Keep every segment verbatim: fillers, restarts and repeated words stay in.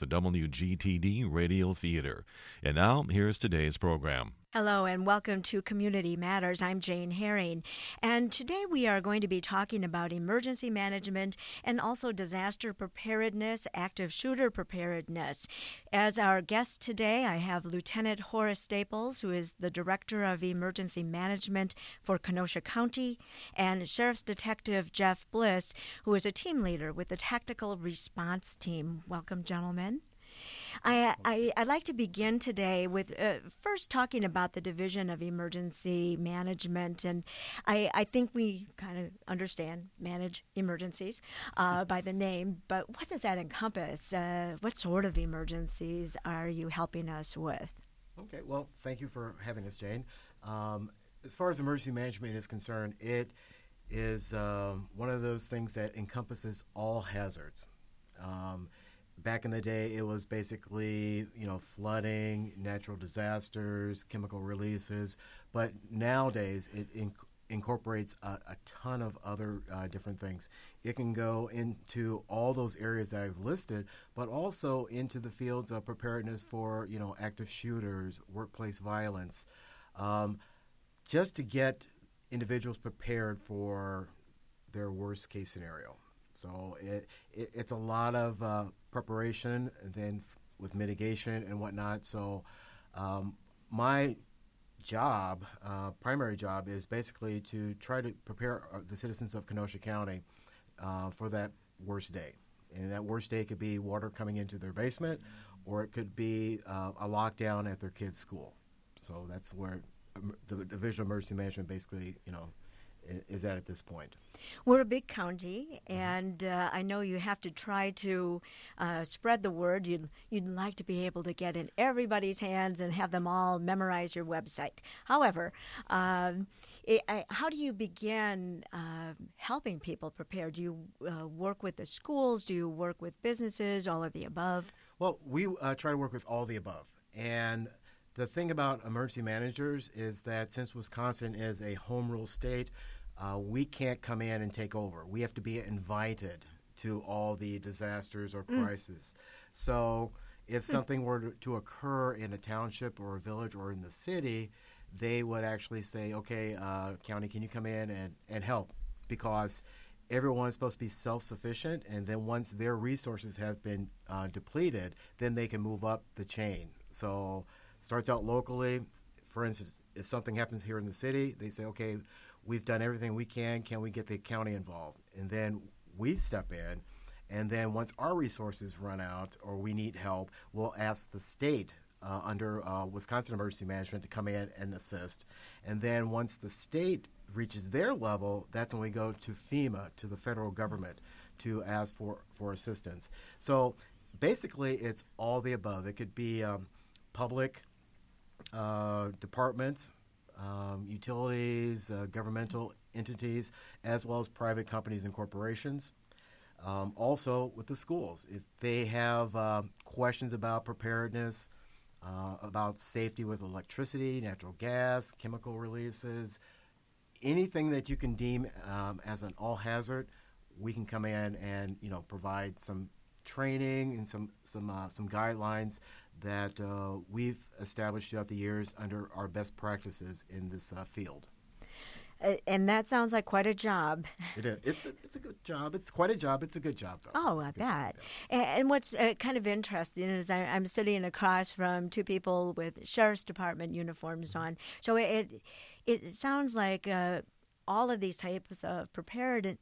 for W G T D Radio Theater. And now, here's today's program. Hello and welcome to Community Matters. I'm Jane Herring, and today we are going to be talking about emergency management and also disaster preparedness, active shooter preparedness. As our guest today, I have Lieutenant Horace Staples, who is the Director of Emergency Management for Kenosha County, and Sheriff's Detective Jeff Bliss, who is a team leader with the Tactical Response Team. Welcome, gentlemen. I, I, I'd like to begin today with uh, first talking about the Division of Emergency Management. And I, I think we kind of understand manage emergencies uh, by the name, but what does that encompass? Uh, what sort of emergencies are you helping us with? Okay, well, thank you for having us, Jane. Um, as far as emergency management is concerned, it is um, one of those things that encompasses all hazards. Um, Back in the day, it was basically, you know, flooding, natural disasters, chemical releases. But nowadays, it inc- incorporates a, a ton of other uh, different things. It can go into all those areas that I've listed, but also into the fields of preparedness for, you know, active shooters, workplace violence, um, just to get individuals prepared for their worst case scenario. So it, it, it's a lot of uh, preparation, and then f- with mitigation and whatnot. So um, my job, uh, primary job, is basically to try to prepare uh, the citizens of Kenosha County uh, for that worst day. And that worst day could be water coming into their basement, or it could be uh, a lockdown at their kid's school. So that's where um, the Division of Emergency Management basically, you know, is at at this point. We're a big county, and uh, I know you have to try to uh, spread the word. You'd, you'd like to be able to get in everybody's hands and have them all memorize your website. However, um, it, I, how do you begin uh, helping people prepare? Do you uh, work with the schools? Do you work with businesses, all of the above? Well, we uh, try to work with all the above. And the thing about emergency managers is that since Wisconsin is a home rule state, uh, we can't come in and take over. We have to be invited to all the disasters or crises. Mm. So if mm. something were to, to occur in a township or a village or in the city, they would actually say, okay, uh, county, can you come in and, and help? Because everyone is supposed to be self-sufficient, and then once their resources have been uh, depleted, then they can move up the chain. So starts out locally. For instance, if something happens here in the city, they say, okay, we've done everything we can. Can we get the county involved? And then we step in. And then once our resources run out or we need help, we'll ask the state uh, under uh, Wisconsin Emergency Management to come in and assist. And then once the state reaches their level, that's when we go to FEMA, to the federal government, to ask for, for assistance. So basically, it's all the above. It could be um, public uh, departments, um, utilities, uh, governmental entities, as well as private companies and corporations. Um, also with the schools, if they have uh, questions about preparedness, uh, about safety with electricity, natural gas, chemical releases, anything that you can deem um, as an all hazard, we can come in and, you know, provide some training and some some uh, some guidelines that uh, we've established throughout the years under our best practices in this uh, field. Uh, and that sounds like quite a job. It is. It's a, it's a good job. It's quite a job. It's a good job, though. Oh, I bet. Job, yeah. and, and what's uh, kind of interesting is I, I'm sitting across from two people with Sheriff's Department uniforms mm-hmm. on. So it it sounds like uh, all of these types of prepared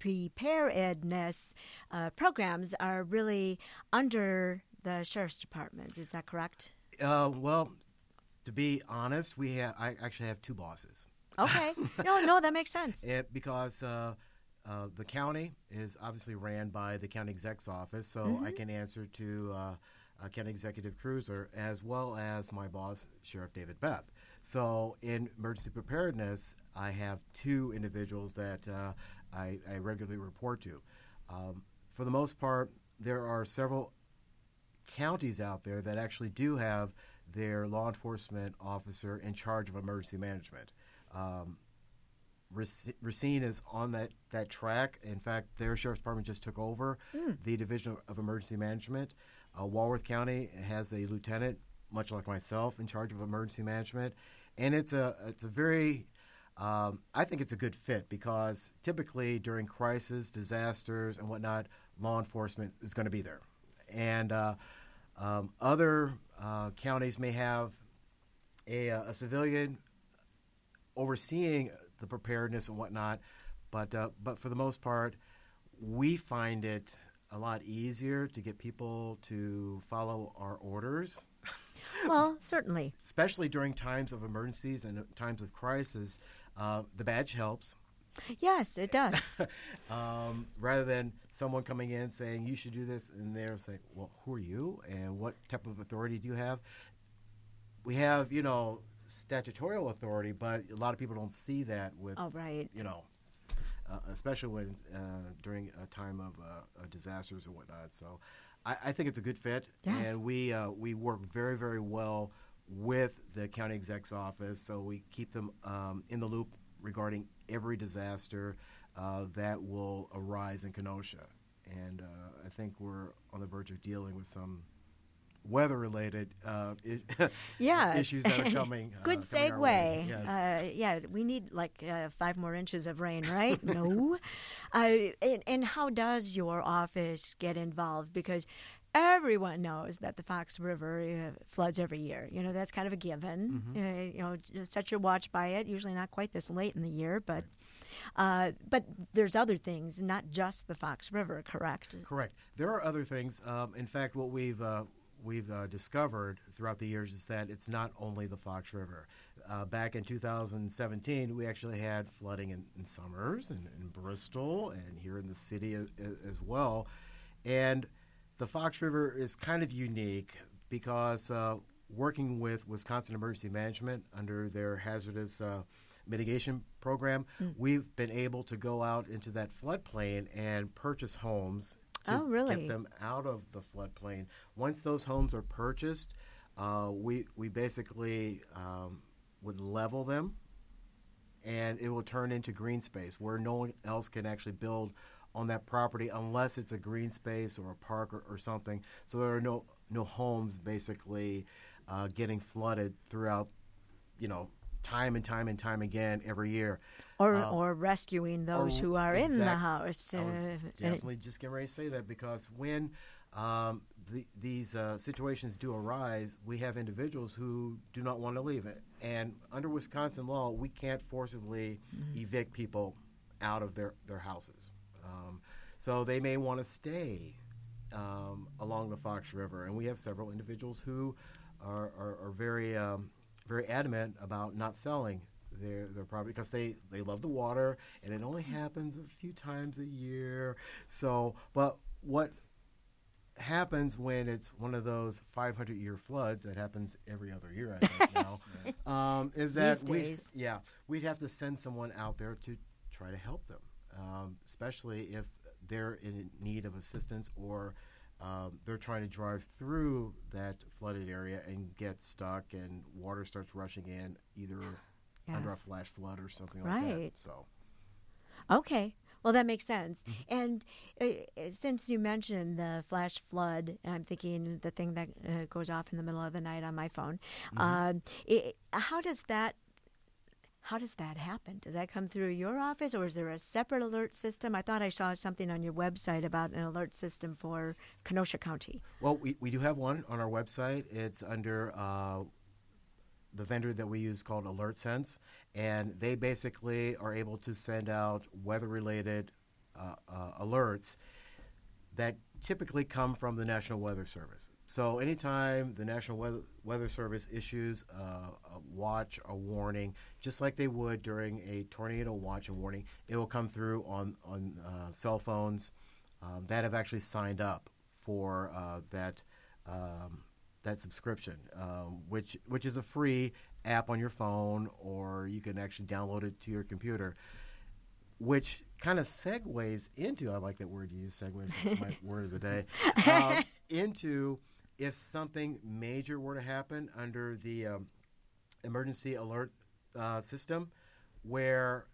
preparedness uh, programs are really under the Sheriff's Department. Is that correct? Uh, well, to be honest, we ha- I actually have two bosses. Okay. No, no, that makes sense. It, because uh, uh, the county is obviously ran by the county exec's office, so mm-hmm. I can answer to uh, uh, County Executive Cruiser as well as my boss, Sheriff David Bepp. So in emergency preparedness, I have two individuals that uh, I, I regularly report to. Um, for the most part, there are several counties out there that actually do have their law enforcement officer in charge of emergency management. Um, Racine is on that, that track. In fact, their sheriff's department just took over mm. the Division of Emergency Management. Uh, Walworth County has a lieutenant, much like myself, in charge of emergency management, and it's a it's a very um, I think it's a good fit because typically during crisis, disasters, and whatnot, law enforcement is going to be there, and uh, um, other uh, counties may have a, a civilian overseeing the preparedness and whatnot, but uh, but for the most part, we find it a lot easier to get people to follow our orders. Well, certainly. Especially during times of emergencies and times of crisis, uh, the badge helps. Yes, it does. um, rather than someone coming in saying, you should do this, and they're saying, well, who are you, and what type of authority do you have? We have, you know, statutory authority, but a lot of people don't see that with, oh, right. you know, uh, especially when uh, during a time of uh, uh, disasters and whatnot. So I, I think it's a good fit, yes. and we uh, we work very, very well with the county exec's office, so we keep them um, in the loop regarding every disaster uh, that will arise in Kenosha. And uh, I think we're on the verge of dealing with some weather-related uh, I- yes. issues that are coming. Good uh, coming our segue. way. Yes. Uh, yeah, we need like uh, five more inches of rain, right? No. Uh, and, and how does your office get involved? Because everyone knows that the Fox River uh, floods every year. You know, that's kind of a given. Mm-hmm. Uh, you know, just set your watch by it. Usually not quite this late in the year, but uh, but there's other things, not just the Fox River, correct? Correct. There are other things. Um, in fact, what we've uh, we've uh, discovered throughout the years is that it's not only the Fox River. Uh, back in two thousand seventeen, we actually had flooding in, in Summers and in Bristol and here in the city as, as well. And the Fox River is kind of unique because uh, working with Wisconsin Emergency Management under their hazardous uh, mitigation program, mm. we've been able to go out into that floodplain and purchase homes to oh, really? get them out of the floodplain. Once those homes are purchased, uh, we we basically um, would level them, and it will turn into green space where no one else can actually build on that property unless it's a green space or a park or, or something. So there are no no homes basically uh, getting flooded throughout, you know, time and time and time again every year. Or uh, or rescuing those or, who are exact, in the house. I was uh, definitely just getting ready to say that because when um, the, these uh, situations do arise, we have individuals who do not want to leave it. And under Wisconsin law, we can't forcibly mm-hmm. evict people out of their, their houses. Um, so they may want to stay um, along the Fox River. And we have several individuals who are, are, are very um, very adamant about not selling their, their property because they, they love the water, and it only happens a few times a year. So, but what happens when it's one of those five hundred year floods that happens every other year, I think now, um, is that These we, days. yeah, we'd have to send someone out there to try to help them, um, especially if they're in need of assistance or Um, they're trying to drive through that flooded area and get stuck, and water starts rushing in, either yes. under a flash flood or something right. like that. So, okay, well that makes sense. Mm-hmm. And uh, since you mentioned the flash flood, I'm thinking the thing that uh, goes off in the middle of the night on my phone. Mm-hmm. Uh, it, how does that? How does that happen? Does that come through your office, or is there a separate alert system? I thought I saw something on your website about an alert system for Kenosha County. Well, we, we do have one on our website. It's under uh, the vendor that we use called AlertSense, and they basically are able to send out weather-related uh, uh, alerts that typically come from the National Weather Service. So anytime the National Weather, Weather Service issues uh, a watch, a warning, just like they would during a tornado watch and warning, it will come through on, on uh, cell phones um, that have actually signed up for uh, that um, that subscription, um, which which is a free app on your phone, or you can actually download it to your computer, which kind of segues into, I like that word you use, segues, my word of the day, um, into if something major were to happen under the um, emergency alert uh, system, where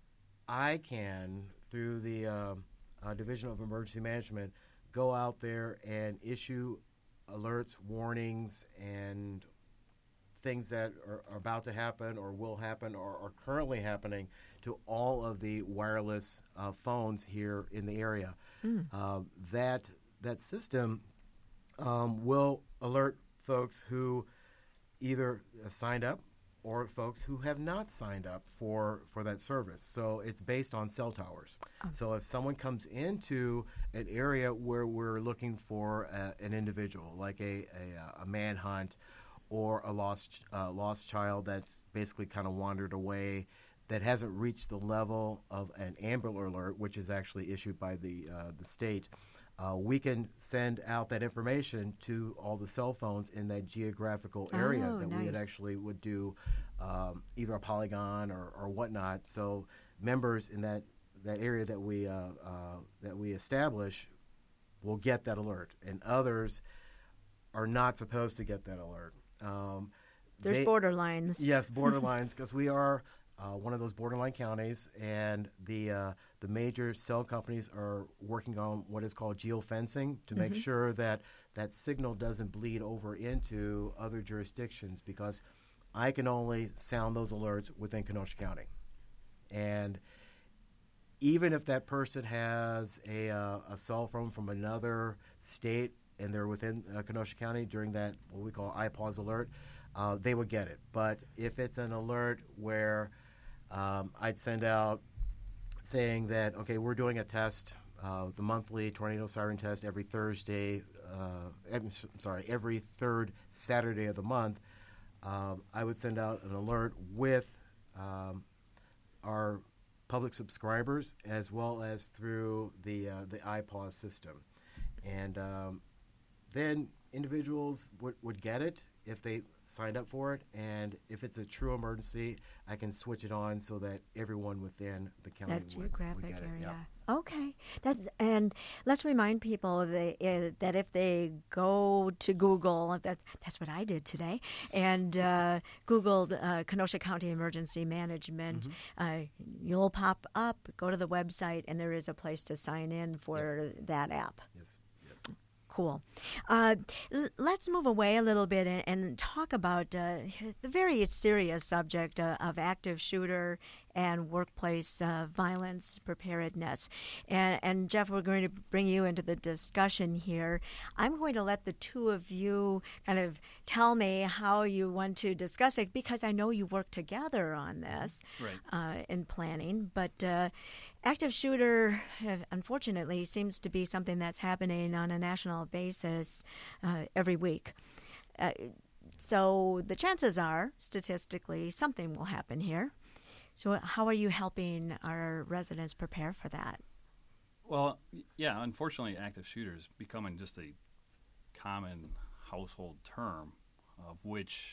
I can, through the uh, uh, Division of Emergency Management, go out there and issue alerts, warnings, and things that are, are about to happen or will happen or are currently happening to all of the wireless uh, phones here in the area. Mm. Uh, that that system um, will alert folks who either uh, signed up or folks who have not signed up for, for that service. So it's based on cell towers. Oh. So if someone comes into an area where we're looking for a, an individual, like a, a, a manhunt or a lost uh, lost child that's basically kind of wandered away, that hasn't reached the level of an Amber Alert, which is actually issued by the uh, the state, uh, we can send out that information to all the cell phones in that geographical area oh, that nice. we had actually would do um, either a polygon or, or whatnot. So members in that, that area that we uh, uh, that we establish will get that alert, and others are not supposed to get that alert. Um, There's they, borderlines. Yes, borderlines, because we are uh, one of those borderline counties, and the uh, the major cell companies are working on what is called geofencing to mm-hmm. make sure that that signal doesn't bleed over into other jurisdictions, because I can only sound those alerts within Kenosha County. And even if that person has a, uh, a cell phone from another state and they're within uh, Kenosha County during that, what we call I PAWS alert, uh, they would get it. But if it's an alert where um, I'd send out saying that, okay, we're doing a test, uh, the monthly tornado siren test every Thursday, uh, I'm sorry, every third Saturday of the month, um, I would send out an alert with um, our public subscribers as well as through the uh, the I PAWS system. And um, then individuals would, would get it if they signed up for it, and if it's a true emergency, I can switch it on so that everyone within the county that would, geographic would get area. it. Yeah. Okay, that's and let's remind people that, uh, that if they go to Google, that that's what I did today, and uh, Googled uh, Kenosha County Emergency Management, mm-hmm. uh, you'll pop up. Go to the website, and there is a place to sign in for yes. that app. Yes. Cool. Uh, l- let's move away a little bit and, and talk about uh, the very serious subject uh, of active shooter and workplace uh, violence preparedness. And, and Jeff, we're going to bring you into the discussion here. I'm going to let the two of you kind of tell me how you want to discuss it, because I know you work together on this right. uh, in planning. But uh, active shooter, uh, unfortunately, seems to be something that's happening on a national basis uh, every week. Uh, so the chances are, statistically, something will happen here. So how are you helping our residents prepare for that? Well, yeah, unfortunately, active shooters becoming just a common household term, of which,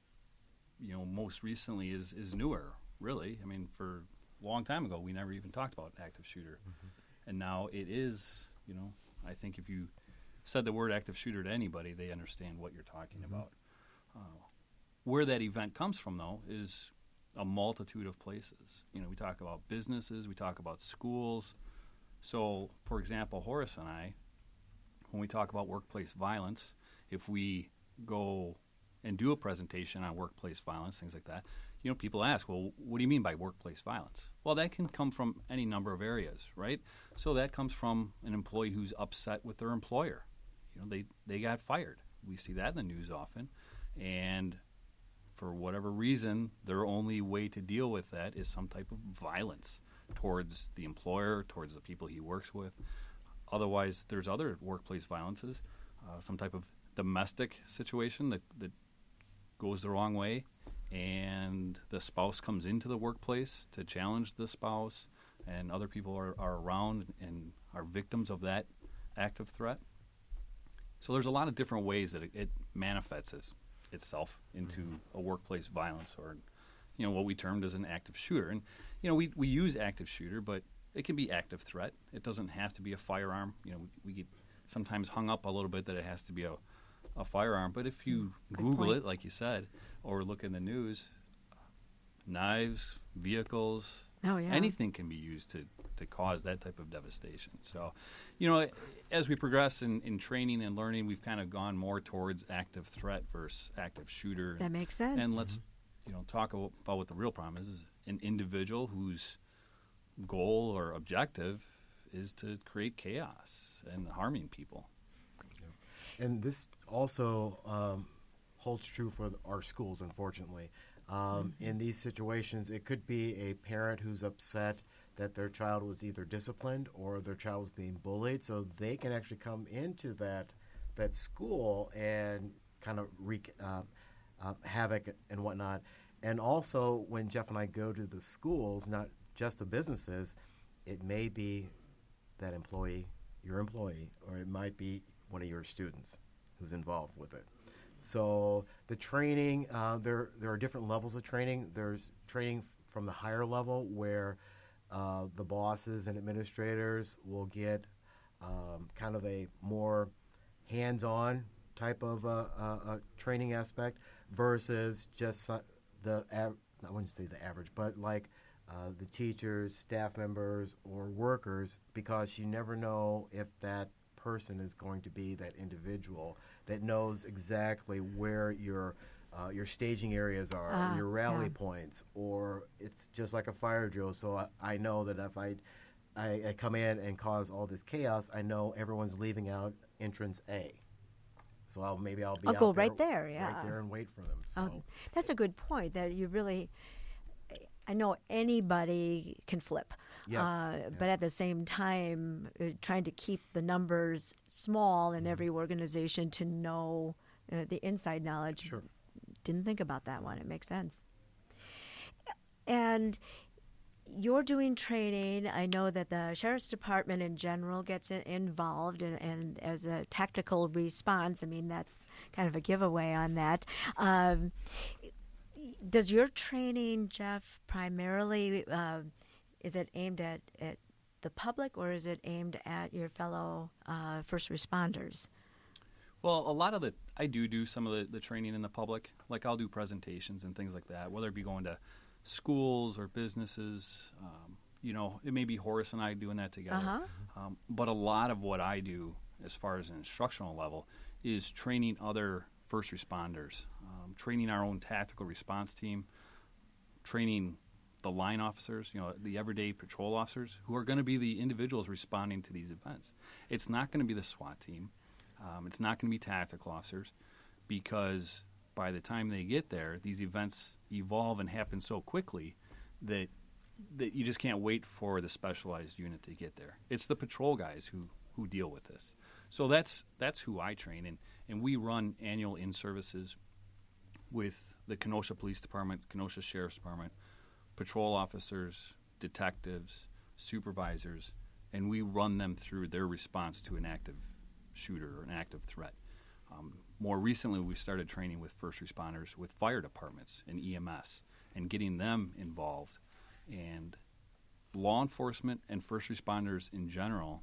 you know, most recently is, is newer, really. I mean, for a long time ago, we never even talked about active shooter. Mm-hmm. And now it is, you know, I think if you said the word active shooter to anybody, they understand what you're talking mm-hmm. about. Uh, where that event comes from, though, is a multitude of places. You know, we talk about businesses, we talk about schools. So, for example, Horace and I, when we talk about workplace violence, if we go and do a presentation on workplace violence, things like that, you know, people ask, well, what do you mean by workplace violence? Well, that can come from any number of areas, right? So that comes from an employee who's upset with their employer. You know, they, they got fired. We see that in the news often. And for whatever reason, their only way to deal with that is some type of violence towards the employer, towards the people he works with. Otherwise, there's other workplace violences, uh, some type of domestic situation that, that goes the wrong way, and the spouse comes into the workplace to challenge the spouse, and other people are, are around and are victims of that active threat. So there's a lot of different ways that it, it manifests as itself into a workplace violence, or, you know, what we termed as an active shooter. And, you know, we, we use active shooter, but it can be active threat. It doesn't have to be a firearm. You know, we, we get sometimes hung up a little bit that it has to be a, a firearm. But if you Good Google point. it, like you said, or look in the news, knives, vehicles, Oh, yeah. Anything can be used to, to cause that type of devastation. So, you know, as we progress in, in training and learning, we've kind of gone more towards active threat versus active shooter. That makes sense. And let's, you know, talk about what the real problem is, is an individual whose goal or objective is to create chaos and harming people. And this also um, holds true for our schools, unfortunately. Um, mm-hmm. In these situations, it could be a parent who's upset that their child was either disciplined or their child was being bullied, so they can actually come into that that school and kind of wreak uh, uh, havoc and whatnot. And also, when Jeff and I go to the schools, not just the businesses, it may be that employee, your employee, or it might be one of your students who's involved with it. So the training, uh, there there are different levels of training. There's training from the higher level where uh, the bosses and administrators will get um, kind of a more hands-on type of uh, uh, uh, training aspect versus just uh, the, av- I wouldn't say the average, but like uh, the teachers, staff members, or workers, because you never know if that person is going to be that individual that knows exactly where your uh, your staging areas are, Ah, your rally yeah. points, or it's just like a fire drill. So I, I know that if I, I I come in and cause all this chaos, I know everyone's leaving out entrance A. So I'll maybe I'll be I'll out go there, right there, yeah. right there and wait for them. So. Oh, that's a good point. That you really, I know anybody can flip. Yes, Uh, yeah. But at the same time, uh, trying to keep the numbers small in every organization to know uh, the inside knowledge. Sure. Didn't think about that one. It makes sense. And you're doing training. I know that the Sheriff's Department in general gets in, involved, and, and as a tactical response, I mean, that's kind of a giveaway on that. Um, does your training, Jeff, primarily... Uh, Is it aimed at, at the public, or is it aimed at your fellow uh, first responders? Well, a lot of the, I do do some of the, the training in the public. Like I'll do presentations and things like that, whether it be going to schools or businesses. Um, you know, it may be Horace and I doing that together. Uh-huh. Um, but a lot of what I do as far as an instructional level is training other first responders, um, training our own tactical response team, training the line officers, you know, the everyday patrol officers who are going to be the individuals responding to these events. It's not going to be the SWAT team. Um, it's not going to be tactical officers, because by the time they get there, these events evolve and happen so quickly that that you just can't wait for the specialized unit to get there. It's the patrol guys who, who deal with this. So that's that's who I train, and, and we run annual in-services with the Kenosha Police Department, Kenosha Sheriff's Department, patrol officers, detectives, supervisors, and we run them through their response to an active shooter or an active threat. Um, more recently, we started training with first responders, with fire departments and E M S, and getting them involved. And law enforcement and first responders in general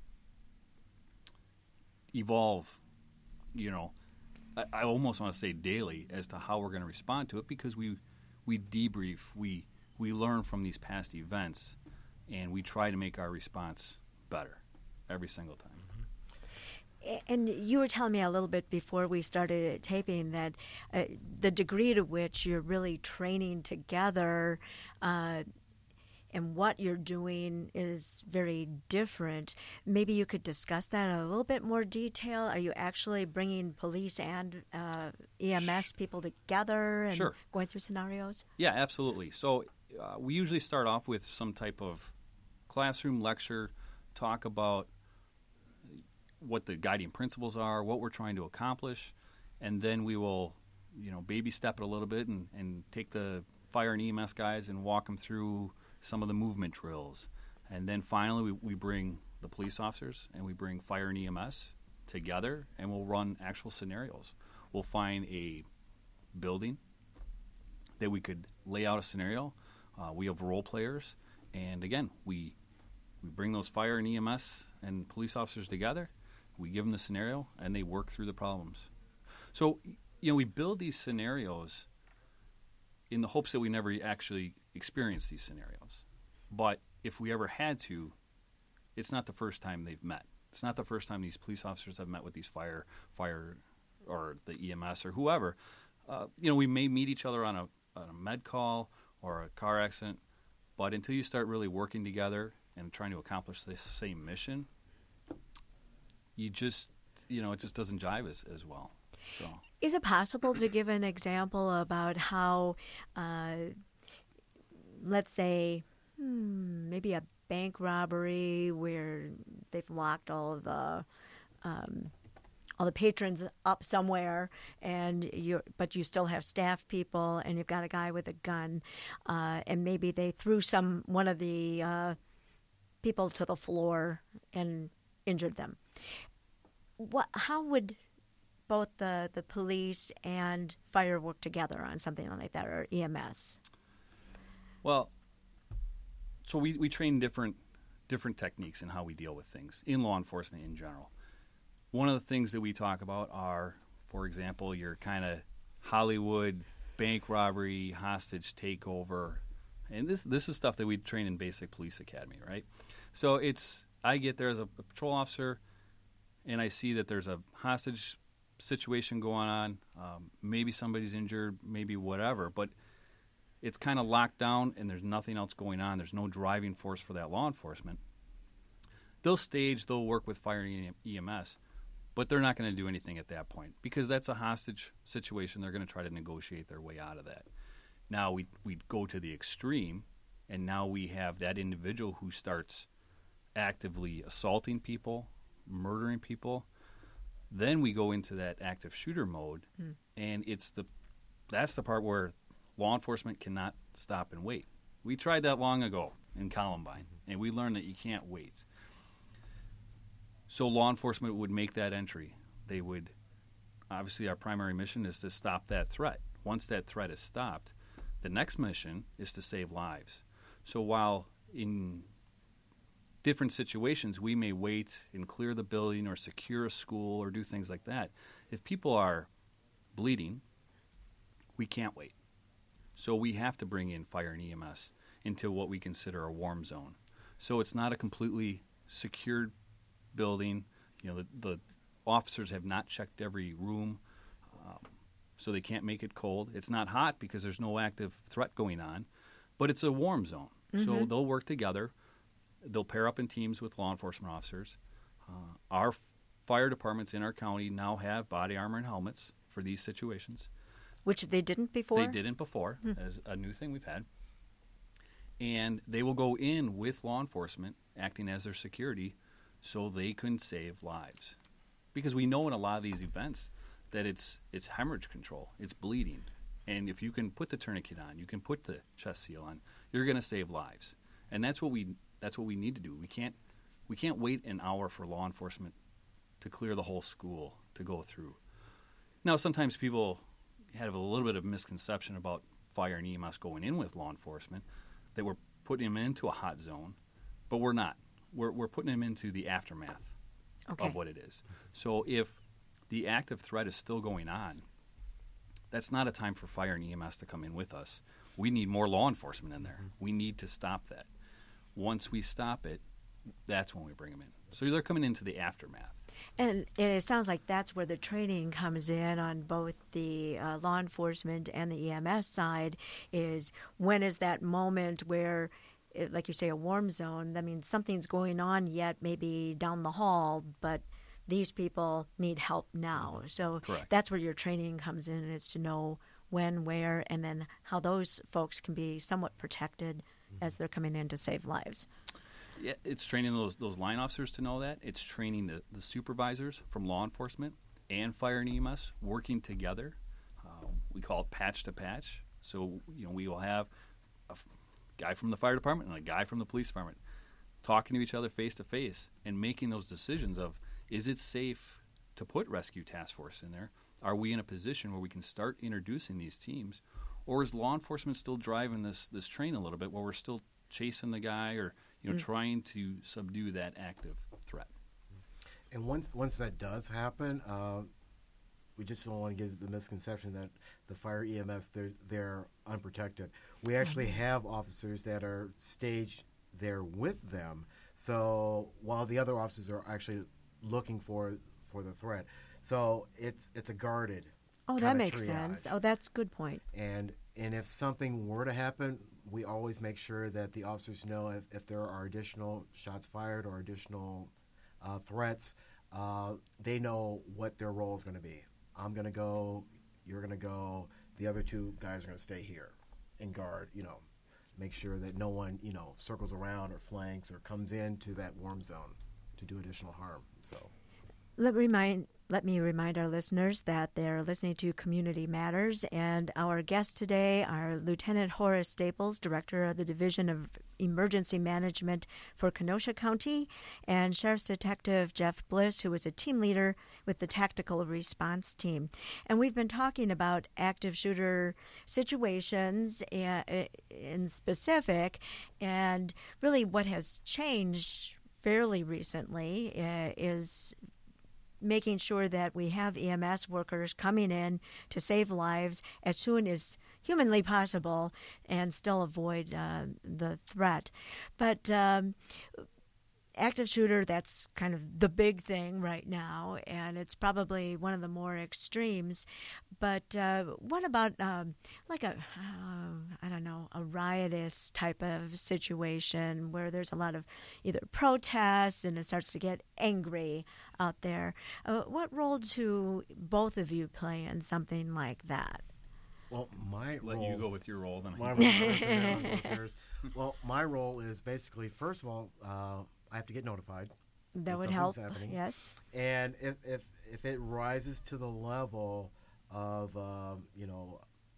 evolve, you know, I, I almost want to say daily as to how we're going to respond to it, because we we debrief, we we learn from these past events, and we try to make our response better every single time. And you were telling me a little bit before we started taping that uh, the degree to which you're really training together uh, and what you're doing is very different. Maybe you could discuss that in a little bit more detail. Are you actually bringing police and uh, E M S people together and Sure. going through scenarios? Yeah, absolutely. So uh, we usually start off with some type of classroom lecture, talk about what the guiding principles are, what we're trying to accomplish, and then we will, you know, baby step it a little bit and, and take the fire and E M S guys and walk them through some of the movement drills. And then finally we, we bring the police officers and we bring fire and E M S together, and we'll run actual scenarios. We'll find a building that we could lay out a scenario. Uh, we have role players, and again, we we bring those fire and E M S and police officers together. We give them the scenario, and they work through the problems. So, you know, we build these scenarios in the hopes that we never actually experience these scenarios. But if we ever had to, it's not the first time they've met. It's not the first time these police officers have met with these fire, fire, or the E M S or whoever. Uh, you know, we may meet each other on a, on a med call or a car accident, but until you start really working together and trying to accomplish the same mission, you just, you know, it just doesn't jive as, as well. So, is it possible to give an example about how, uh, let's say, hmm, maybe a bank robbery where they've locked all of the um, all the patrons up somewhere, and you but you still have staff people, and you've got a guy with a gun, uh, and maybe they threw some one of the uh, people to the floor and injured them. What? How would both the, the police and fire work together on something like that, or E M S? Well, so we, we train different different techniques in how we deal with things in law enforcement in general. One of the things that we talk about are, for example, your kind of Hollywood bank robbery, hostage takeover, and this this is stuff that we train in basic police academy, right? So it's I get there as a, a patrol officer, and I see that there's a hostage situation going on. Um, maybe somebody's injured, maybe whatever, but it's kind of locked down and there's nothing else going on. There's no driving force for that law enforcement. They'll stage, they'll work with fire and E M S, but they're not going to do anything at that point because that's a hostage situation. They're going to try to negotiate their way out of that. Now we we go to the extreme, and now we have that individual who starts actively assaulting people, murdering people. Then we go into that active shooter mode, mm. and it's the that's the part where law enforcement cannot stop and wait. We tried that long ago in Columbine, and we learned that you can't wait. So law enforcement would make that entry. They would, obviously our primary mission is to stop that threat. Once that threat is stopped, the next mission is to save lives. So while in different situations we may wait and clear the building or secure a school or do things like that, if people are bleeding, we can't wait. So we have to bring in fire and E M S into what we consider a warm zone. So it's not a completely secured building. You know, the, the officers have not checked every room, um, so they can't make it cold. It's not hot because there's no active threat going on, but it's a warm zone. Mm-hmm. So they'll work together. They'll pair up in teams with law enforcement officers. Uh, our f- fire departments in our county now have body armor and helmets for these situations. Which they didn't before? They didn't before, hmm. as a new thing we've had. And they will go in with law enforcement, acting as their security, so they can save lives. Because we know in a lot of these events that it's it's hemorrhage control, it's bleeding. And if you can put the tourniquet on, you can put the chest seal on, you're going to save lives. And that's what we that's what we need to do. We can't we can't wait an hour for law enforcement to clear the whole school to go through. Now, sometimes people have a little bit of misconception about fire and E M S going in with law enforcement, that we're putting them into a hot zone, but we're not. We're we're putting them into the aftermath okay. of what it is. So if the active threat is still going on, that's not a time for fire and E M S to come in with us. We need more law enforcement in there. Mm-hmm. We need to stop that. Once we stop it, that's when we bring them in. So they're coming into the aftermath. And it sounds like that's where the training comes in on both the uh, law enforcement and the E M S side, is when is that moment where, like you say, a warm zone, that means something's going on yet maybe down the hall, but these people need help now. So Correct. That's where your training comes in, is to know when, where, and then how those folks can be somewhat protected mm-hmm. as they're coming in to save lives. Yeah, it's training those those line officers to know that. It's training the, the supervisors from law enforcement and fire and E M S working together. Uh, we call it patch to patch. So, you know, we will have a f- guy from the fire department and a guy from the police department talking to each other face to face and making those decisions of, is it safe to put rescue task force in there? Are we in a position where we can start introducing these teams? Or is law enforcement still driving this, this train a little bit where we're still chasing the guy or, you know, mm. trying to subdue that active threat? And once once that does happen, uh, we just don't want to give the misconception that the fire E M S, they're, they're unprotected. We actually have officers that are staged there with them. So while the other officers are actually looking for for the threat, so it's it's a guarded. Oh, that makes triage. sense. Oh, that's a good point. And and if something were to happen, we always make sure that the officers know if, if there are additional shots fired or additional uh, threats, uh, they know what their role is going to be. I'm going to go, you're going to go, the other two guys are going to stay here and guard, you know, make sure that no one, you know, circles around or flanks or comes into that warm zone to do additional harm. So let remind let me remind our listeners that they're listening to Community Matters, and our guests today are Lieutenant Horace Staples, Director of the Division of Emergency Management for Kenosha County, and Sheriff's Detective Jeff Bliss, who is a team leader with the Tactical Response Team. And we've been talking about active shooter situations in specific, and really what has changed fairly recently is making sure that we have E M S workers coming in to save lives as soon as humanly possible and still avoid uh, the threat. But um, active shooter, that's kind of the big thing right now, and it's probably one of the more extremes. But uh, what about um, like a, uh, I don't know, a riotous type of situation where there's a lot of either protests and it starts to get angry out there? Uh, what role do both of you play in something like that? Well, my Let role... you go with your role then. My role is, well, my role is basically, first of all, uh, I have to get notified. That would help, happening. Yes. And if, if if it rises to the level of, um, you know,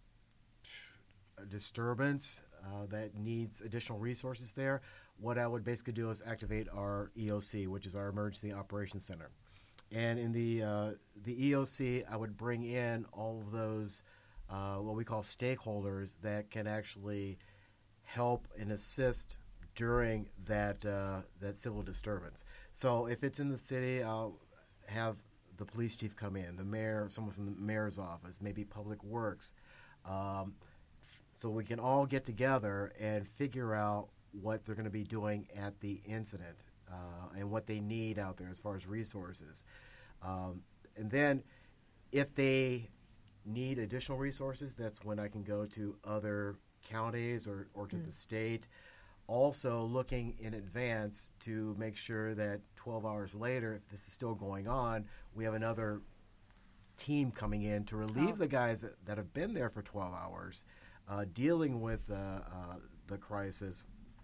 a disturbance uh, that needs additional resources there, what I would basically do is activate our E O C, which is our Emergency Operations Center. And in the uh, the E O C, I would bring in all of those, uh, what we call stakeholders that can actually help and assist during that uh, that civil disturbance. So if it's in the city, I'll have the police chief come in, the mayor, someone from the mayor's office, maybe Public Works, um, so we can all get together and figure out what they're going to be doing at the incident uh, and what they need out there as far as resources. Um, and then if they need additional resources, that's when I can go to other counties or, or to mm. the state. Also looking in advance to make sure that twelve hours later, if this is still going on, we have another team coming in to relieve oh. the guys that, that have been there for twelve hours, uh, dealing with uh, uh, the crisis.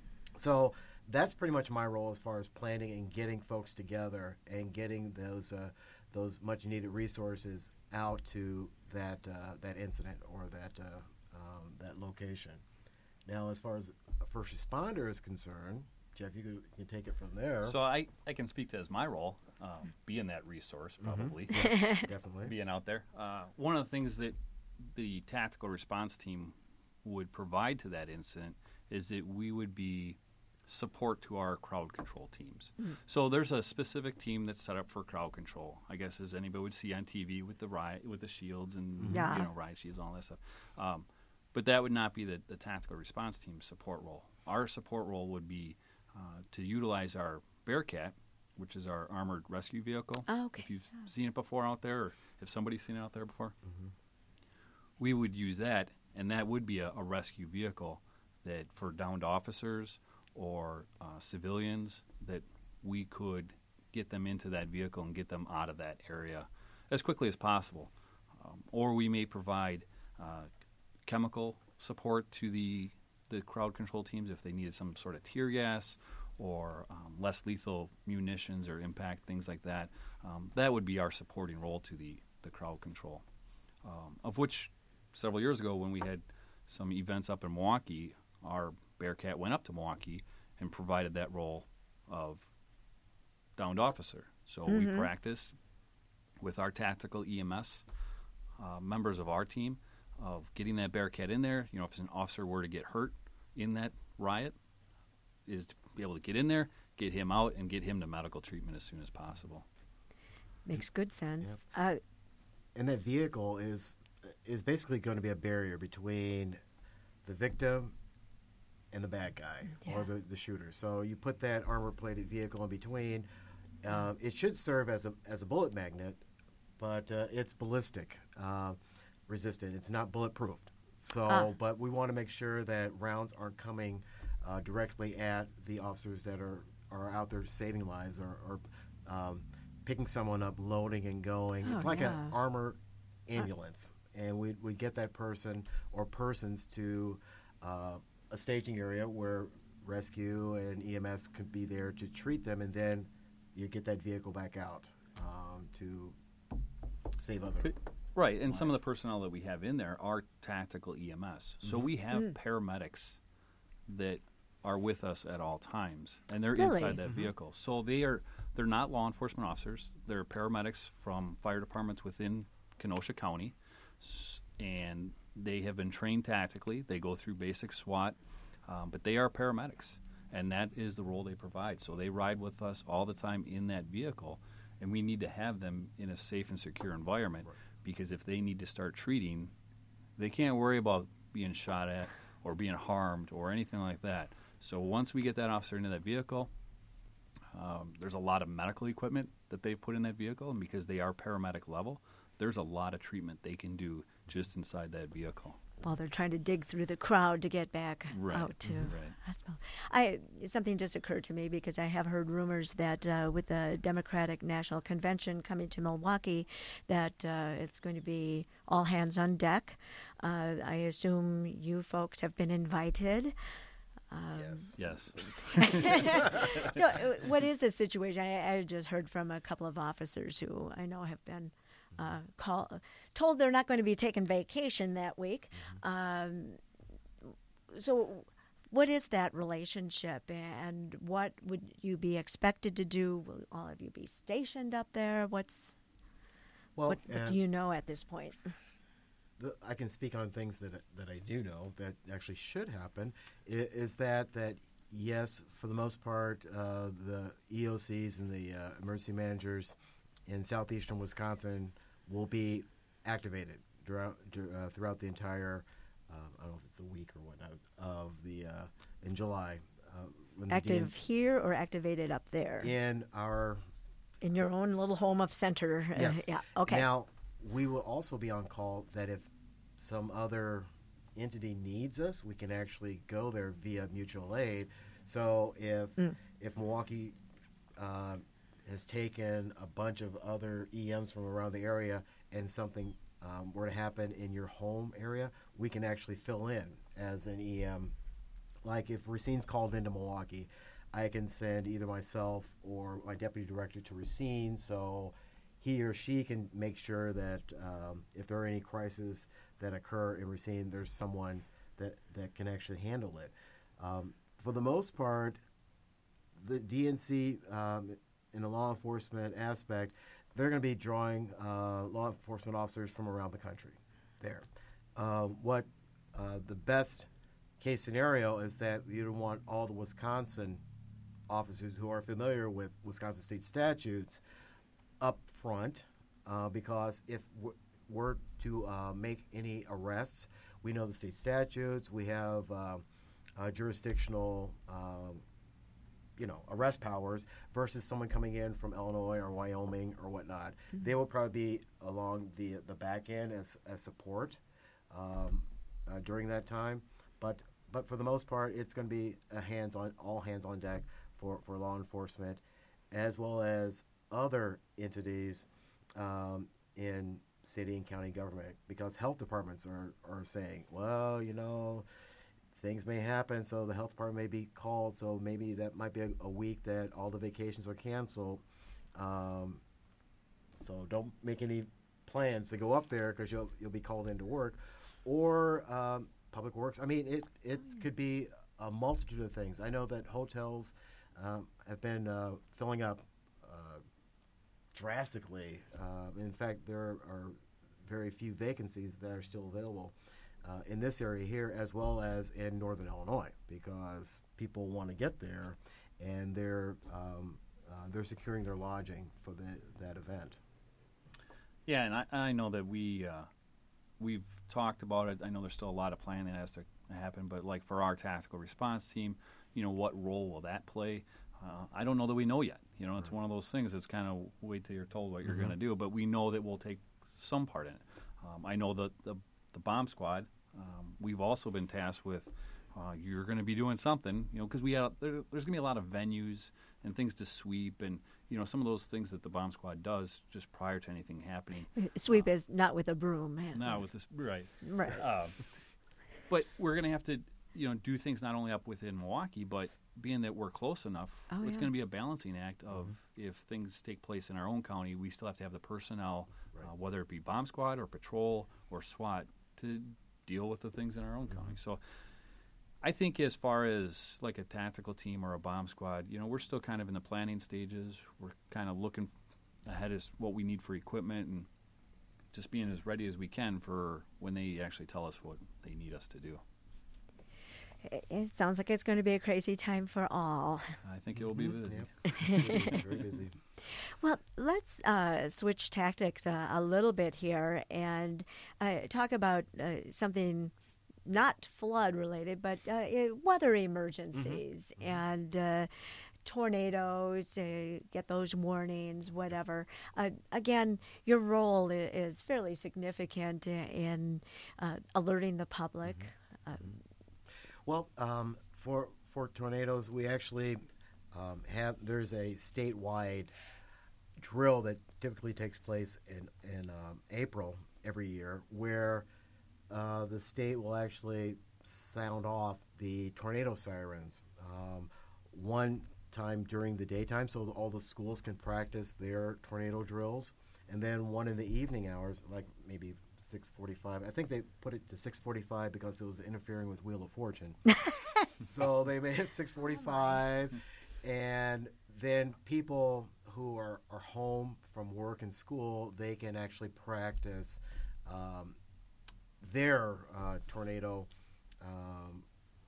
So that's pretty much my role as far as planning and getting folks together and getting those uh, those much needed resources out to that uh, that incident or that uh, um, that location. Now, as far as a first responder is concerned, Jeff, you can, you can take it from there. So I, I can speak to as my role, um, being that resource probably. Mm-hmm. Yes, definitely. Being out there. Uh, one of the things that the tactical response team would provide to that incident is that we would be support to our crowd control teams. Mm. So there's a specific team that's set up for crowd control, I guess, as anybody would see on T V with the riot, with the shields and yeah. you know riot shields and all that stuff. Um, But that would not be the, the tactical response team's support role. Our support role would be uh, to utilize our Bearcat, which is our armored rescue vehicle. Oh, okay. If you've yeah. seen it before out there, or if somebody's seen it out there before, mm-hmm. we would use that, and that would be a, a rescue vehicle that for downed officers or uh, civilians that we could get them into that vehicle and get them out of that area as quickly as possible. Um, or we may provide uh, chemical support to the the crowd control teams if they needed some sort of tear gas or um, less lethal munitions or impact, things like that. Um, that would be our supporting role to the, the crowd control, um, of which several years ago when we had some events up in Milwaukee, our Bearcat went up to Milwaukee and provided that role of downed officer. So mm-hmm. we practiced with our tactical E M S uh, members of our team of getting that Bearcat in there. You know, if an officer were to get hurt in that riot, is to be able to get in there, get him out, and get him to medical treatment as soon as possible. Makes good sense. Yep. Uh, and that vehicle is is basically going to be a barrier between the victim and the bad guy Yeah. or the, the shooter. So you put that armor-plated vehicle in between. Uh, it should serve as a as a bullet magnet, but uh, it's ballistic uh, resistant. It's not bulletproof. So, Ah. but we want to make sure that rounds aren't coming uh, directly at the officers that are, are out there saving lives or, or um, picking someone up, loading and going. Oh, it's like yeah. an armor ambulance, and we we get that person or persons to uh, a staging area where rescue and E M S could be there to treat them, and then you get that vehicle back out um, to save other. Could- Right, and some of the lives. personnel that we have in there are tactical E M S. So we have Mm. paramedics that are with us at all times, and they're Really? inside that vehicle. So they are they're not law enforcement officers. They're paramedics from fire departments within Kenosha County, S- and they have been trained tactically. They go through basic SWAT, um, but they are paramedics, and that is the role they provide. So they ride with us all the time in that vehicle, and we need to have them in a safe and secure environment. Right. Because if they need to start treating, they can't worry about being shot at or being harmed or anything like that. So once we get that officer into that vehicle, um, there's a lot of medical equipment that they put in that vehicle, and because they are paramedic level, there's a lot of treatment they can do just inside that vehicle. While they're trying to dig through the crowd to get back Right. out to Right. hospital. I something just occurred to me because I have heard rumors that uh, with the Democratic National Convention coming to Milwaukee, that uh, it's going to be all hands on deck. Uh, I assume you folks have been invited. Um, Yes. Yes. So, uh, what is the situation? I, I just heard from a couple of officers who I know have been uh, call, told they're not going to be taking vacation that week. Um, so, what is that relationship, and what would you be expected to do? Will all of you be stationed up there? What's Well, what, what uh, do you know at this point? the, I can speak on things that that I do know that actually should happen. Is, is that that yes, for the most part, uh, the E O Cs and the uh, emergency managers in southeastern Wisconsin will be activated throughout uh, throughout the entire. Uh, I don't know if it's a week or whatnot of the uh, in July. Uh, when the Active here or activated up there? D N in our In your own little home of center? Uh, Yes. yeah. Okay. Now, we will also be on call that if some other entity needs us, we can actually go there via mutual aid. So if Mm. if Milwaukee uh, has taken a bunch of other E Ms from around the area and something um, were to happen in your home area, we can actually fill in as an E M. Like if Racine's called into Milwaukee, I can send either myself or my deputy director to Racine, so he or she can make sure that um, if there are any crises that occur in Racine, there's someone that, that can actually handle it. Um, for the most part, the D N C, um, in a law enforcement aspect, they're going to be drawing uh, law enforcement officers from around the country there. Um, what uh, the best case scenario is that you don't want all the Wisconsin officers who are familiar with Wisconsin state statutes up front, uh, because if w- we're to uh, make any arrests, we know the state statutes. We have uh, uh, jurisdictional, um, you know, arrest powers versus someone coming in from Illinois or Wyoming or whatnot. Mm-hmm. They will probably be along the the back end as as support um, uh, during that time, but. But for the most part, it's going to be a hands on, all hands on deck for, for law enforcement, as well as other entities um, in city and county government, because health departments are, are saying, well, you know, things may happen, so the health department may be called, so maybe that might be a, a week that all the vacations are canceled. Um, so don't make any plans to go up there because you'll you'll be called into work, or um, Public Works. I mean, it it could be a multitude of things. I know that hotels um, have been uh, filling up uh, drastically. Uh, in fact, there are very few vacancies that are still available uh, in this area here, as well as in northern Illinois, because people want to get there, and they're um, uh, they're securing their lodging for the, that event. Yeah, and I, I know that we uh, we've talked about it. I know there's still a lot of planning that has to happen, but like for our tactical response team, you know, what role will that play? Uh, I don't know that we know yet. You know, it's one of those things. It's kind of wait till you're told what you're Mm-hmm. going to do, but we know that we'll take some part in it. Um, I know that the the bomb squad. Um, we've also been tasked with. Uh, you're going to be doing something, you know, because we have, there, there's going to be a lot of venues and things to sweep, and you know, some of those things that the bomb squad does just prior to anything happening. Sweep is not with a broom. Now with this, right? Right. Um, but we're going to have to, you know, do things not only up within Milwaukee, but being that we're close enough, Oh, it's yeah. going to be a balancing act of if things take place in our own county, we still have to have the personnel, Right. uh, whether it be bomb squad or patrol or SWAT, to deal with the things in our own county. So I think as far as like a tactical team or a bomb squad, you know, we're still kind of in the planning stages. We're kind of looking ahead as what we need for equipment and just being as ready as we can for when they actually tell us what they need us to do. It, it sounds like it's going to be a crazy time for all. I think it will be busy. Yep. Very busy. Well, let's uh, switch tactics uh, a little bit here and uh, talk about uh, something not flood related, but uh, uh, weather emergencies Mm-hmm. and uh, tornadoes, uh, get those warnings, whatever. Uh, again, your role i- is fairly significant in uh, alerting the public. Mm-hmm. Uh, Well, um, for for tornadoes, we actually um, have there's a statewide drill that typically takes place in in um, April every year, where uh, the state will actually sound off the tornado sirens um, one time during the daytime, so all the schools can practice their tornado drills, and then one in the evening hours, like maybe six forty-five. I think they put it to six forty-five because it was interfering with Wheel of Fortune. So they made it six forty-five, and then people who are, are home from work and school, they can actually practice um, their uh, tornado um,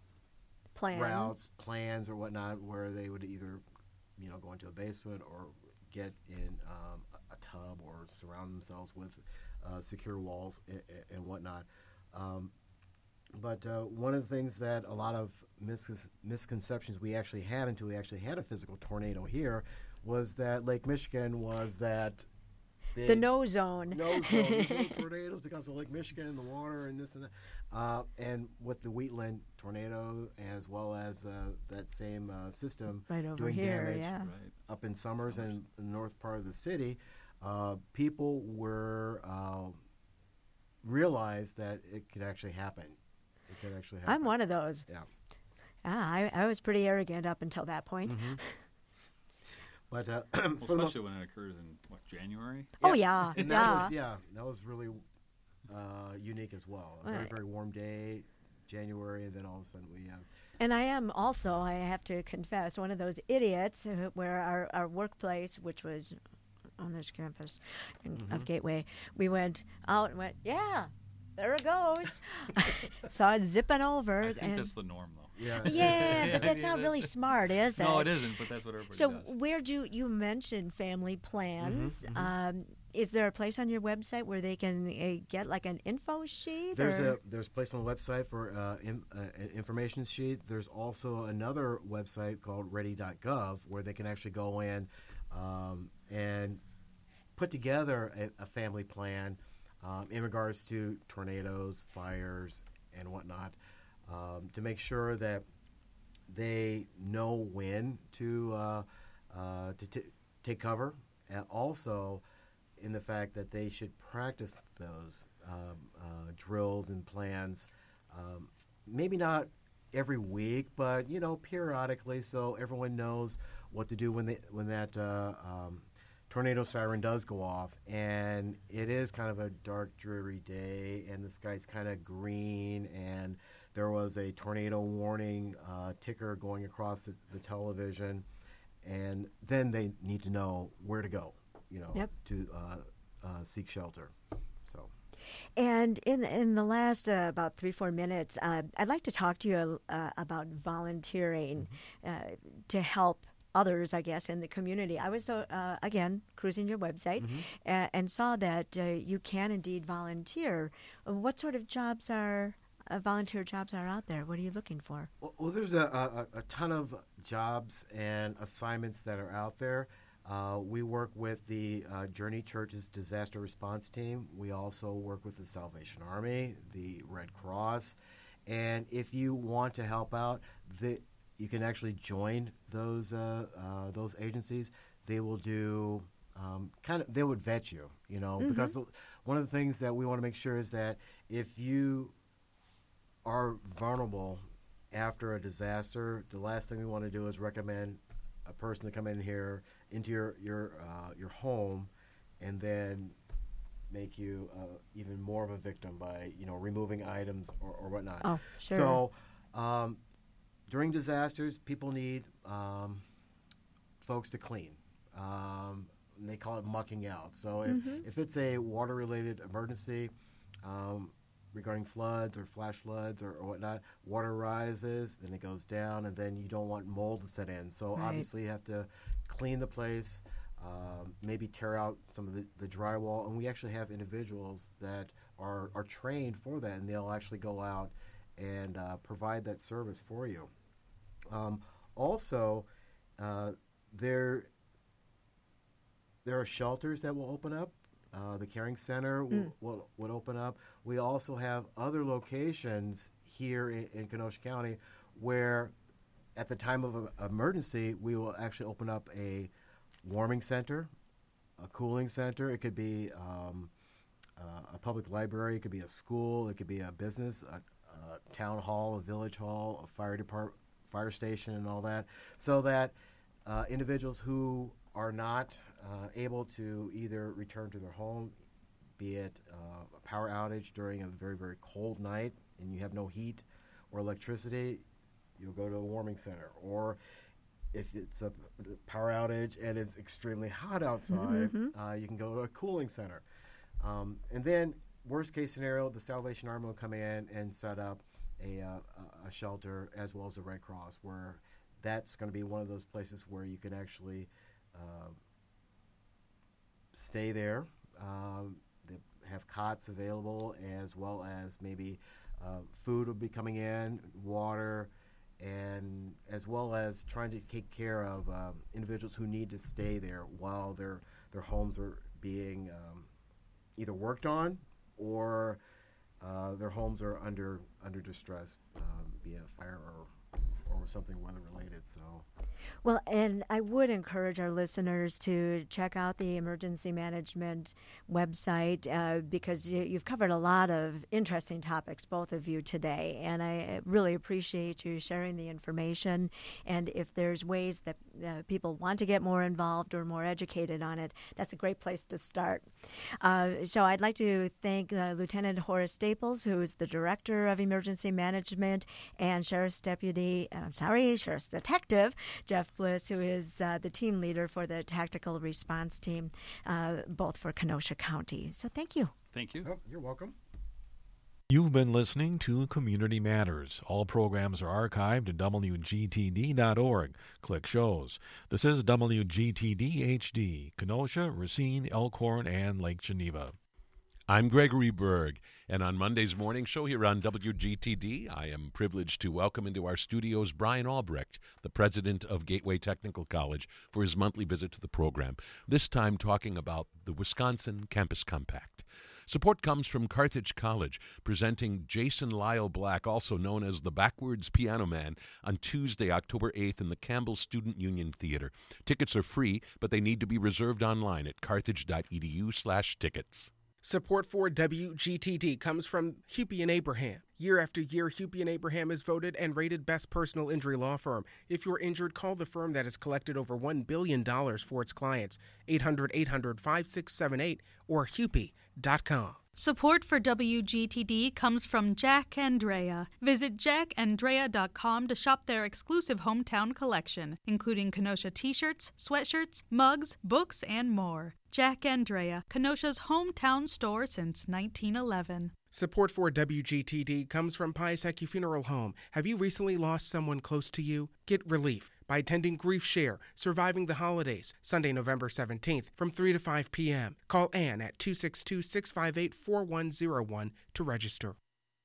plan. routes, plans, or whatnot, where they would either, you know, go into a basement or get in um, a, a tub or surround themselves with uh, secure walls and, and whatnot. Um, but uh, one of the things that a lot of mis- misconceptions we actually had until we actually had a physical tornado here was that Lake Michigan was that big The no zone. no zone. There's no tornadoes because of Lake Michigan and the water and this and that. Uh, and with the Wheatland tornado, as well as uh, that same uh, system Right over doing here, damage yeah. Right. up in Summers and the north part of the city, uh, people were uh, realized that it could actually happen. It could actually happen. I'm one of those. Yeah. Ah, I, I was pretty arrogant up until that point. Mm-hmm. But uh, Well, for the most- especially when it occurs in what, January. Oh, yeah, and that yeah. was yeah, that was really uh, unique as well. A very Right. very warm day, January, and then all of a sudden we uh, And I am also, I have to confess, one of those idiots who- where our, our workplace, which was on this campus in, Mm-hmm. of Gateway, we went out and went, yeah, there it goes. Saw it zipping over. I think and that's the norm, though. yeah yeah, but that's Yeah, not really that's- smart, is it? No, it isn't, but that's what everybody So does. where do you mention family plans? Mm-hmm, Um, is there a place on your website where they can uh, get like an info sheet? There's or? a there's a place on the website for uh, in, uh, an information sheet. There's also another website called ready dot gov where they can actually go in um, and put together a, a family plan um, in regards to tornadoes, fires, and whatnot um, to make sure that they know when to uh, uh, to t- take cover, and also in the fact that they should practice those um, uh, drills and plans, um, maybe not every week, but you know, periodically, so everyone knows what to do when they when that uh, um, tornado siren does go off. And it is kind of a dark, dreary day, and the sky's kind of green, and there was a tornado warning uh, ticker going across the, the television, and then they need to know where to go, you know, Yep. to uh, uh, seek shelter. So, And in in the last uh, about three four minutes, uh, I'd like to talk to you uh, about volunteering uh, to help others, I guess, in the community. I was, uh, again, cruising your website mm-hmm. uh, and saw that uh, you can indeed volunteer. What sort of jobs are, uh, volunteer jobs are out there? What are you looking for? Well, well there's a, a, a ton of jobs and assignments that are out there. Uh, we work with the uh, Journey Church's disaster response team. We also work with the Salvation Army, the Red Cross. And if you want to help out, the, you can actually join those uh, uh, those agencies. They will do um, kind of, they would vet you, you know, mm-hmm. because one of the things that we want to make sure is that if you are vulnerable after a disaster, the last thing we want to do is recommend a person to come in here into your your uh, your home, and then make you uh, even more of a victim by you know removing items or, or whatnot. Oh, sure. So um, during disasters, people need um, folks to clean. Um, and they call it mucking out. So if, mm-hmm. if it's a water-related emergency um, regarding floods or flash floods or, or whatnot, water rises, then it goes down, and then you don't want mold to set in. So right. obviously you have to clean the place, um, maybe tear out some of the, the drywall. And we actually have individuals that are, are trained for that, and they'll actually go out and uh, provide that service for you. Um, also, uh, there there are shelters that will open up. Uh, the Caring Center will, mm. will, will open up. We also have other locations here in, in Kenosha County where at the time of an emergency, we will actually open up a warming center, a cooling center. It could be um, uh, a public library. It could be a school. It could be a business, a, a town hall, a village hall, a fire department, fire station, and all that, so that uh, individuals who are not uh, able to either return to their home, be it uh, a power outage during a very, very cold night and you have no heat or electricity, you'll go to a warming center. Or if it's a power outage and it's extremely hot outside, mm-hmm. uh, you can go to a cooling center. Um, and then, worst case scenario, the Salvation Army will come in and set up a, uh, a shelter as well as the Red Cross, where that's going to be one of those places where you can actually uh, stay there. Um, they have cots available, as well as maybe uh, food will be coming in, water, and as well as trying to take care of um, individuals who need to stay there while their their homes are being um, either worked on or uh, their homes are under under distress, um, be it fire or or something weather related. So. Well, and I would encourage our listeners to check out the emergency management website uh, because you, you've covered a lot of interesting topics, both of you today, and I really appreciate you sharing the information. And if there's ways that uh, people want to get more involved or more educated on it, that's a great place to start. Uh, so I'd like to thank uh, Lieutenant Horace Staples, who is the Director of Emergency Management, and Sheriff's Deputy, I'm sorry, Sheriff's Detective Jeff Bliss, who is uh, the team leader for the Tactical Response Team, uh, both for Kenosha County. So thank you. Thank you. Oh, you're welcome. You've been listening to Community Matters. All programs are archived at W G T D dot org. Click shows. This is W G T D H D, Kenosha, Racine, Elkhorn, and Lake Geneva. I'm Gregory Berg, and on Monday's morning show here on W G T D, I am privileged to welcome into our studios Brian Albrecht, the president of Gateway Technical College, for his monthly visit to the program, this time talking about the Wisconsin Campus Compact. Support comes from Carthage College, presenting Jason Lyle Black, also known as the Backwards Piano Man, on Tuesday, October eighth in the Campbell Student Union Theater. Tickets are free, but they need to be reserved online at carthage dot e d u slash tickets. Support for W G T D comes from Hupy and Abraham. Year after year, Hupy and Abraham is voted and rated best personal injury law firm. If you're injured, call the firm that has collected over one billion dollars for its clients. eight hundred, eight hundred, five six seven eight or hupy dot com. Support for W G T D comes from Jack Andrea. Visit jack andrea dot com to shop their exclusive hometown collection, including Kenosha t-shirts, sweatshirts, mugs, books, and more. Jack Andrea, Kenosha's hometown store since nineteen eleven. Support for W G T D comes from Piasecki Funeral Home. Have you recently lost someone close to you? Get relief. by attending Grief Share, Surviving the Holidays, Sunday, November seventeenth from three to five p.m. Call Ann at two six two, six five eight, four one zero one to register.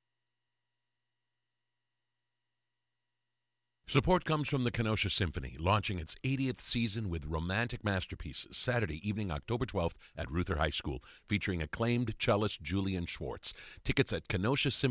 Support comes from the Kenosha Symphony, launching its eightieth season with romantic masterpieces, Saturday evening, October twelfth at Ruther High School, featuring acclaimed cellist Julian Schwartz. Tickets at Kenosha Symphony.